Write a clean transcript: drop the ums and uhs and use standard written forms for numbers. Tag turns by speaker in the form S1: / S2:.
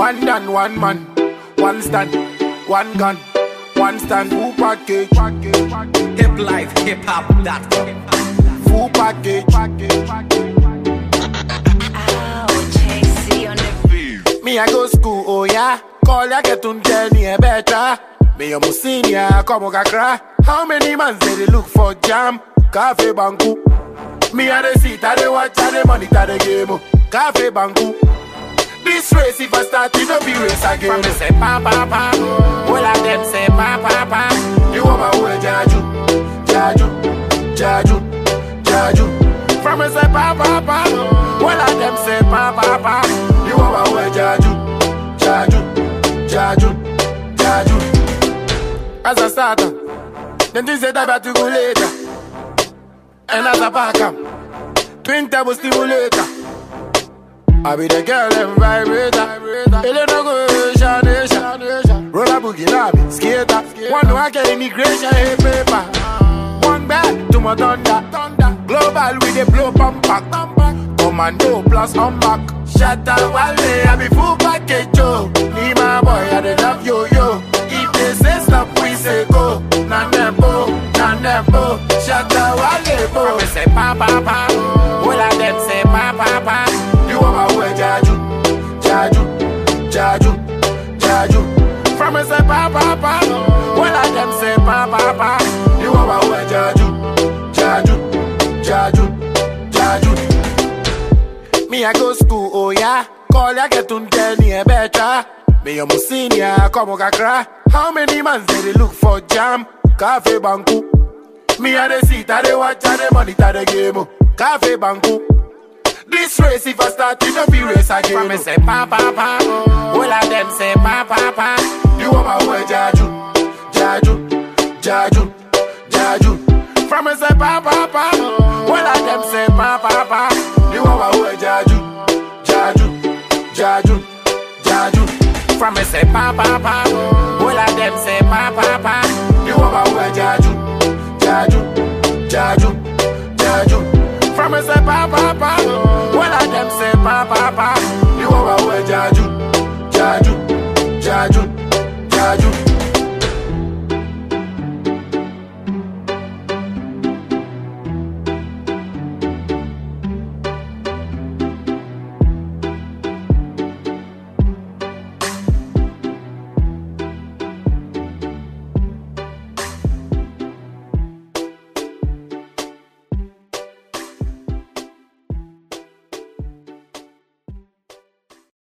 S1: One done, one man, one stand, one gun, one stand, full package.
S2: Hip life, hiphop.com.
S1: Full package. Me I go school, oh yeah. Call ya get on journey better. Me a senior, come on cry. How many man say they look for jam? Cafe banku. Me a the seat, I the watch, I the monitor the game. Cafe banku. This race if I start, it don't be race again. From me say pa pa pa. All of them say pa pa pa. You want my way, Jaju, Jaju, Jaju, Jaju. From me say pa pa pa. All of them say pa pa pa. You want my way, Jaju, Jaju, Jaju, Jaju. As a starter, then this is about to go later. And as a backup, twin turbo stimulator. I be the girl and vibrator. Ele no go Shanation. Roller boogie lobby, skater. One no I get immigration, hey paper. One back to my thunder. Global with the blow pump back. Commando plus on back. Shatter Wale, I be full package, yo. Need my boy, I dey love yo. If they say stop, we say go. Nanembo. Shatter Wale, bo. Me say pa pa pa. All of them say pa pa pa. You want my way, Jaju, Jaju, Jaju, Jaju. From me say pa pa pa. All of them say pa pa pa. You want my way, Jaju, Jaju, Jaju, Jaju. Me I go school, oh yeah. Call ya get on journey better. Me a senior, come on cry. How many man say they look for jam? Cafe banku. Me a the seat, I the watch, I the monitor the game. Cafe banku. This race if I start, it don't be race again. From me say pa pa pa. All of them say pa pa pa. You want my way, Jaju, Jaju, Jaju, Jaju. From me say pa pa pa. All of them say pa pa pa. You want my way, Jaju, Jaju, Jaju, Jaju. From me say pa pa pa.